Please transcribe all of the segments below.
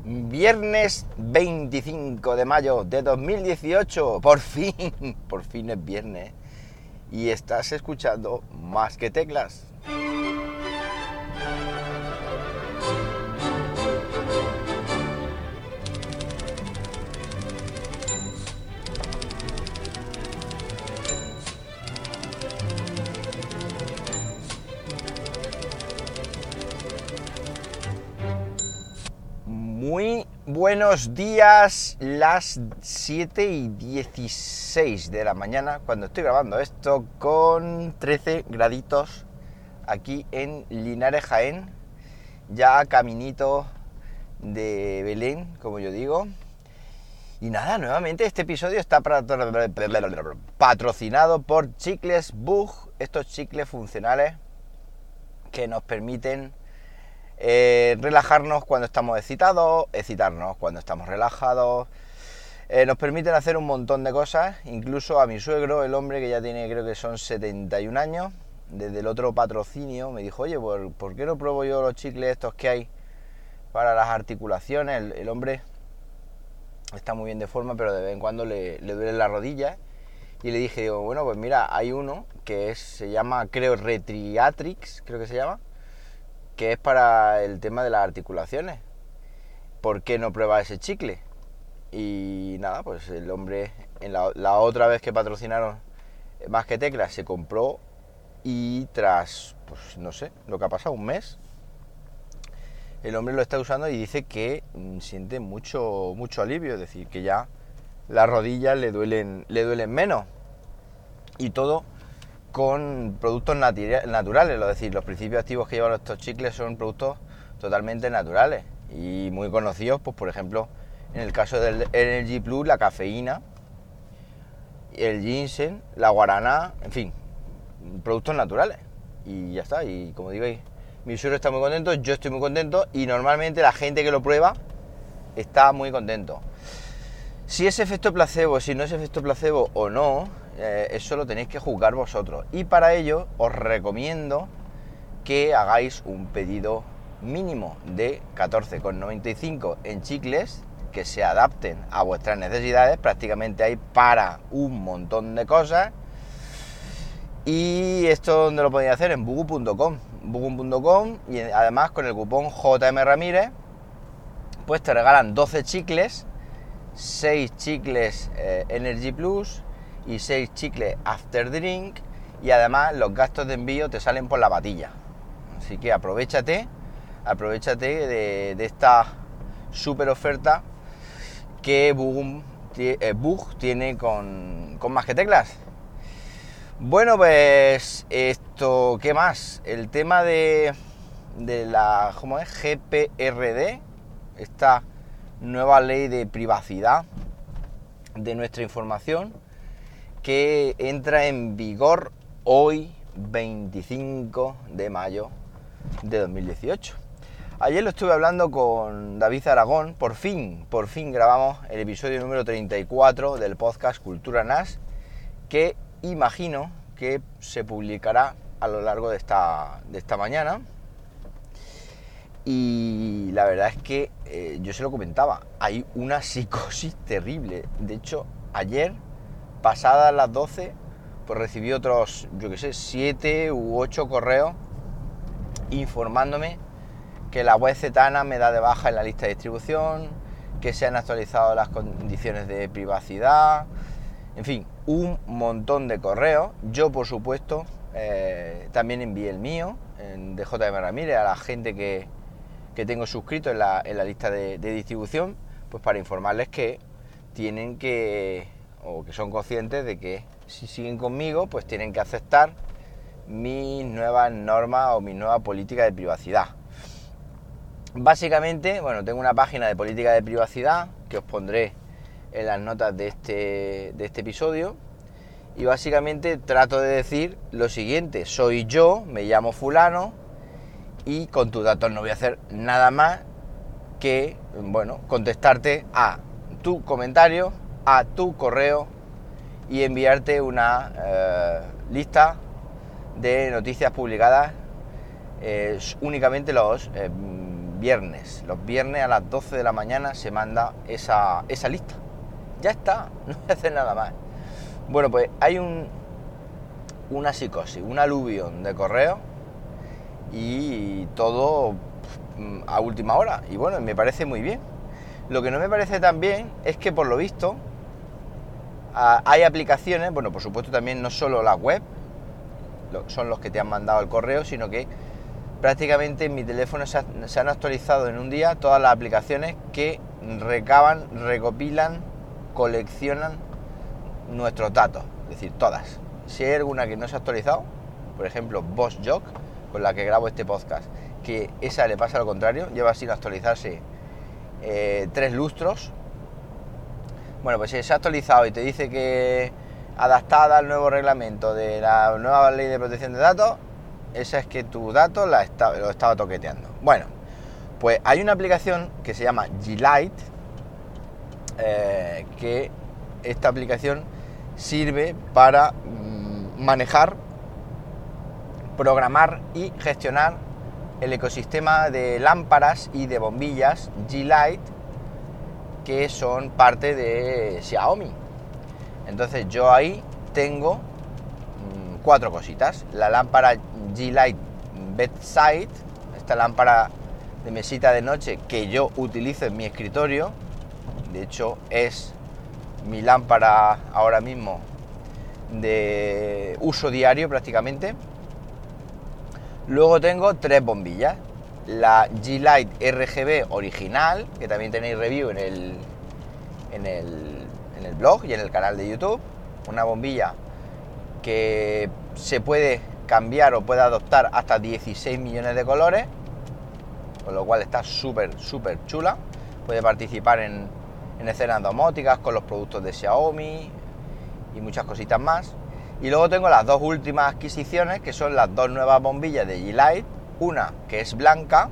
Viernes 25 de mayo de 2018, por fin es viernes y estás escuchando Más que Teclas. Muy buenos días, las 7:16 de la mañana cuando estoy grabando esto, con 13 graditos aquí en Linares, Jaén, ya caminito de Belén, como yo digo. Y nada, nuevamente este episodio está patrocinado por Chicles Bug, estos chicles funcionales que nos permiten relajarnos cuando estamos excitados, excitarnos cuando estamos relajados. Nos permiten hacer un montón de cosas. Incluso a mi suegro, el hombre que ya tiene, creo que son 71 años, desde el otro patrocinio me dijo: oye, ¿por qué no pruebo yo los chicles estos que hay para las articulaciones? El hombre está muy bien de forma, pero de vez en cuando le duele la rodilla. Y le dije, digo, bueno, pues mira, hay uno que se llama, creo, Retriatrix, creo que se llama, que es para el tema de las articulaciones. ¿Por qué no prueba ese chicle? Y nada, pues el hombre, en la otra vez que patrocinaron Más que Teclas, se compró, y tras, pues no sé, lo que ha pasado, un mes, el hombre lo está usando y dice que siente mucho alivio, es decir, que ya las rodillas le duelen menos. Y todo con productos naturales, es decir, los principios activos que llevan estos chicles son productos totalmente naturales y muy conocidos, pues por ejemplo, en el caso del Energy Plus, la cafeína, el ginseng, la guaraná, en fin, productos naturales. Y ya está, y como digo, mi suegro está muy contento, yo estoy muy contento, y normalmente la gente que lo prueba está muy contento. Si es efecto placebo, si no es efecto placebo o no, eso lo tenéis que juzgar vosotros. Y para ello os recomiendo que hagáis un pedido mínimo de 14,95 en chicles que se adapten a vuestras necesidades. Prácticamente hay para un montón de cosas. Y esto, ¿dónde lo podéis hacer? En bugu.com. Bugu.com, y además con el cupón JM Ramírez, pues te regalan 12 chicles, 6 chicles Energy Plus y 6 chicles After Drink, y además los gastos de envío te salen por la patilla. Así que aprovechate de esta super oferta que Bug tiene con Más que Teclas. Bueno, pues esto, ¿qué más? El tema de la, ¿cómo es? GPRD, esta nueva ley de privacidad de nuestra información, que entra en vigor hoy, 25 de mayo de 2018. Ayer lo estuve hablando con David Aragón, por fin grabamos el episodio número 34 del podcast Cultura NAS, que imagino que se publicará a lo largo de esta mañana. Y la verdad es que yo se lo comentaba, hay una psicosis terrible. De hecho, ayer, pasadas las 12, pues recibí otros, 7 u 8 correos informándome que la web Zetana me da de baja en la lista de distribución, que se han actualizado las condiciones de privacidad, en fin, un montón de correos. Yo, por supuesto, también envié el mío, de JM Ramírez, a la gente que tengo suscrito en la lista de distribución, pues para informarles que tienen que, o que son conscientes de que si siguen conmigo, pues tienen que aceptar mis nuevas normas o mi nueva política de privacidad. Básicamente, bueno, tengo una página de política de privacidad que os pondré en las notas de este episodio, y básicamente trato de decir lo siguiente: soy yo, me llamo fulano, y con tus datos no voy a hacer nada más que, bueno, contestarte a tu comentario, a tu correo, y enviarte una lista de noticias publicadas, únicamente los viernes. Los viernes a las 12 de la mañana se manda esa lista. Ya está, no voy a hacer nada más. Bueno, pues hay una psicosis, un aluvión de correo y todo a última hora. Y bueno, me parece muy bien. Lo que no me parece tan bien es que, por lo visto, hay aplicaciones, bueno, por supuesto también no solo la web, son los que te han mandado el correo, sino que prácticamente en mi teléfono se han actualizado en un día todas las aplicaciones que recaban, recopilan, coleccionan nuestros datos, es decir, todas. Si hay alguna que no se ha actualizado, por ejemplo, VoxJog, con la que grabo este podcast, que esa le pasa lo contrario, lleva sin actualizarse 3 lustros. Bueno, pues si se ha actualizado y te dice que adaptada al nuevo reglamento de la nueva ley de protección de datos, esa es que tu dato lo estaba toqueteando. Bueno, pues hay una aplicación que se llama G-Lite, que esta aplicación sirve para manejar, programar y gestionar el ecosistema de lámparas y de bombillas G-Lite que son parte de Xiaomi. Entonces yo ahí tengo 4 cositas. La lámpara G-Lite Bedside, esta lámpara de mesita de noche que yo utilizo en mi escritorio. De hecho es mi lámpara ahora mismo de uso diario prácticamente. Luego tengo 3 bombillas. La G-Lite RGB original, que también tenéis review en el blog y en el canal de YouTube. Una bombilla que se puede cambiar o puede adoptar hasta 16 millones de colores, con lo cual está súper chula. Puede participar en escenas domóticas con los productos de Xiaomi y muchas cositas más. Y luego tengo las 2 últimas adquisiciones, que son las 2 nuevas bombillas de G-Lite. Una que es blanca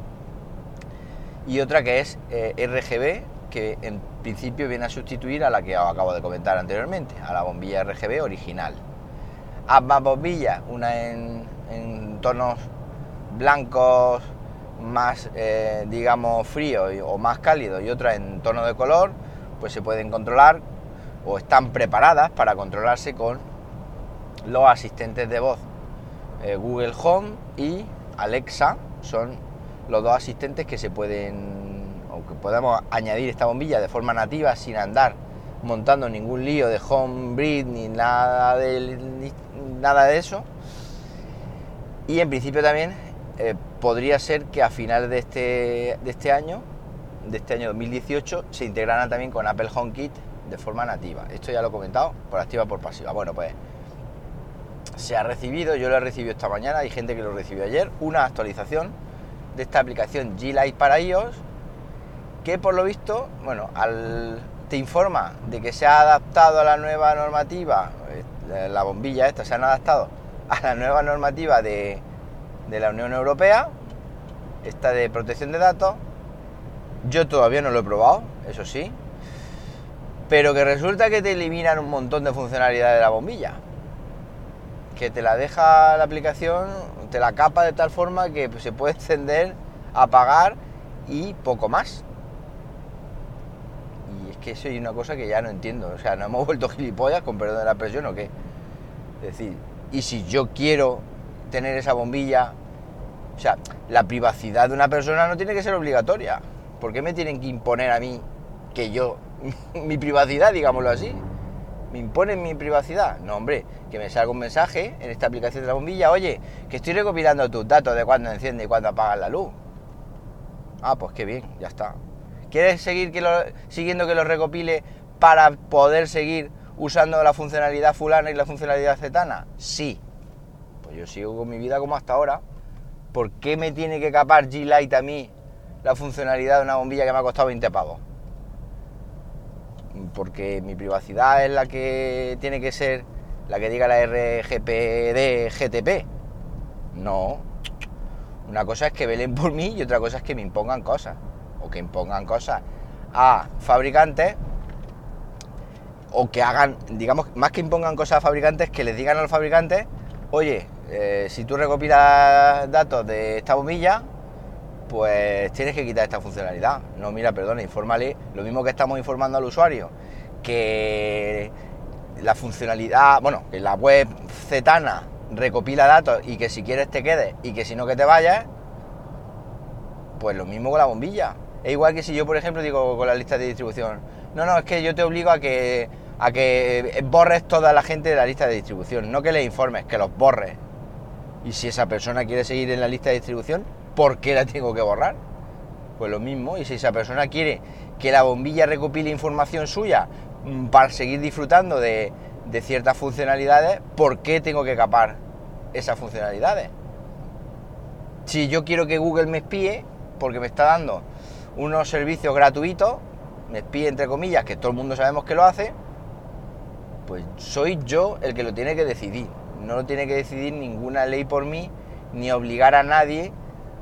y otra que es RGB, que en principio viene a sustituir a la que os acabo de comentar anteriormente, a la bombilla RGB original. Ambas bombillas, una en tonos blancos más, digamos, fríos o más cálidos, y otra en tono de color, pues se pueden controlar o están preparadas para controlarse con los asistentes de voz Google Home y Alexa. Son los 2 asistentes que se pueden, o que podemos añadir esta bombilla de forma nativa sin andar montando ningún lío de Homebreed ni nada de eso. Y en principio también podría ser que a finales de este año 2018 se integraran también con Apple HomeKit de forma nativa. Esto ya lo he comentado, por activa o por pasiva. Bueno, pues se ha recibido, yo lo he recibido esta mañana, hay gente que lo recibió ayer, una actualización de esta aplicación G-Lite para iOS, que por lo visto, bueno, te informa de que se ha adaptado a la nueva normativa, la bombilla esta se han adaptado a la nueva normativa de la Unión Europea, esta de protección de datos. Yo todavía no lo he probado, eso sí, pero que resulta que te eliminan un montón de funcionalidades de la bombilla, que te la deja la aplicación, te la capa de tal forma que se puede encender, apagar y poco más. Y es que eso es una cosa que ya no entiendo. O sea, ¿nos hemos vuelto gilipollas, con perdón de la expresión, o qué? Es decir, y si yo quiero tener esa bombilla, o sea, la privacidad de una persona no tiene que ser obligatoria. ¿Por qué me tienen que imponer a mí que yo, mi privacidad, digámoslo así? ¿Me imponen mi privacidad? No, hombre, que me salga un mensaje en esta aplicación de la bombilla: oye, que estoy recopilando tus datos de cuándo enciende y cuándo apagas la luz. Ah, pues qué bien, ya está. ¿Quieres seguir siguiendo que los recopile para poder seguir usando la funcionalidad fulana y la funcionalidad cetana? Sí. Pues yo sigo con mi vida como hasta ahora. ¿Por qué me tiene que capar G-Lite a mí la funcionalidad de una bombilla que me ha costado 20 pavos? Porque mi privacidad es la que tiene que ser la que diga la RGPD GTP. No. Una cosa es que velen por mí y otra cosa es que me impongan cosas. O que impongan cosas a fabricantes, o que hagan, digamos, más que impongan cosas a fabricantes, que les digan a los fabricantes: oye, si tú recopilas datos de esta bombilla, pues tienes que quitar esta funcionalidad. No, mira, perdona, infórmale, lo mismo que estamos informando al usuario, que la funcionalidad, bueno, que la web Zetana recopila datos y que si quieres te quedes y que si no que te vayas, pues lo mismo con la bombilla. Es igual que si yo, por ejemplo, digo con la lista de distribución, no, es que yo te obligo a que borres toda la gente de la lista de distribución, no que le informes, que los borres. Y si esa persona quiere seguir en la lista de distribución, ¿por qué la tengo que borrar? Pues lo mismo, y si esa persona quiere que la bombilla recopile información suya para seguir disfrutando de ciertas funcionalidades, ¿por qué tengo que capar esas funcionalidades? Si yo quiero que Google me espíe, porque me está dando unos servicios gratuitos, me espíe entre comillas, que todo el mundo sabemos que lo hace, pues soy yo el que lo tiene que decidir. No lo tiene que decidir ninguna ley por mí, ni obligar a nadie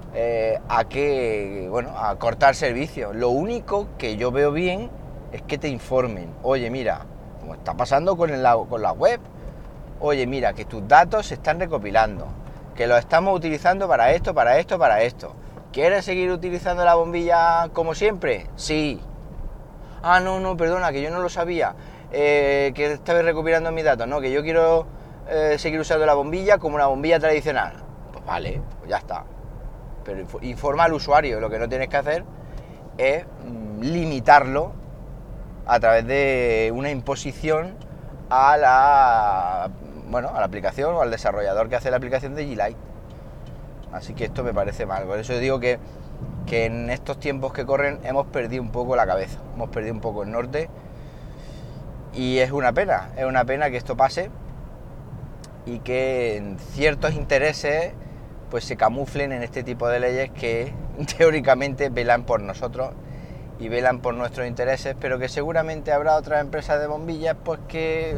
a cortar servicios. Lo único que yo veo bien es que te informen. Oye, mira, como está pasando con la web, oye, mira, que tus datos se están recopilando, que los estamos utilizando para esto. ¿Quieres seguir utilizando la bombilla como siempre? Sí. Ah, no, perdona, que yo no lo sabía, que estabas recopilando mis datos. No, que yo quiero seguir usando la bombilla como una bombilla tradicional. Pues vale, pues ya está. Pero informa al usuario. Lo que no tienes que hacer es limitarlo a través de una imposición a la aplicación o al desarrollador que hace la aplicación de G-Lite. Así que esto me parece mal. Por eso digo que en estos tiempos que corren hemos perdido un poco la cabeza, hemos perdido un poco el norte, y es una pena que esto pase y que en ciertos intereses pues se camuflen en este tipo de leyes que teóricamente velan por nosotros y velan por nuestros intereses, pero que seguramente habrá otras empresas de bombillas pues que...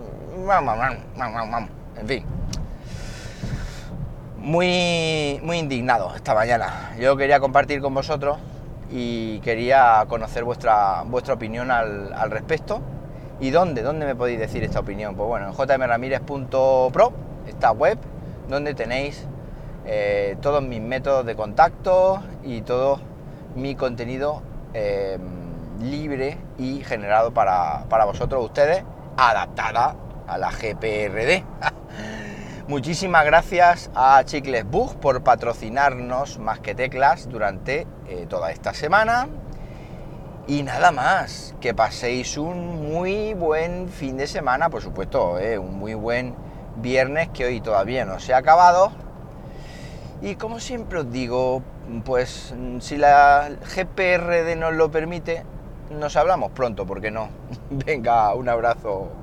en fin, muy indignado esta mañana. Yo quería compartir con vosotros y quería conocer vuestra opinión al respecto. ¿Y dónde me podéis decir esta opinión? Pues bueno, en jmramirez.pro, esta web donde tenéis todos mis métodos de contacto y todo mi contenido libre y generado para vosotros, ustedes, adaptada a la GPRD. Muchísimas gracias a Chicles Bug por patrocinarnos Más que Teclas durante toda esta semana. Y nada más, que paséis un muy buen fin de semana, por supuesto, un muy buen viernes, que hoy todavía no se ha acabado. Y como siempre os digo, pues si la GPRD nos lo permite, nos hablamos pronto, ¿por qué no? Venga, un abrazo.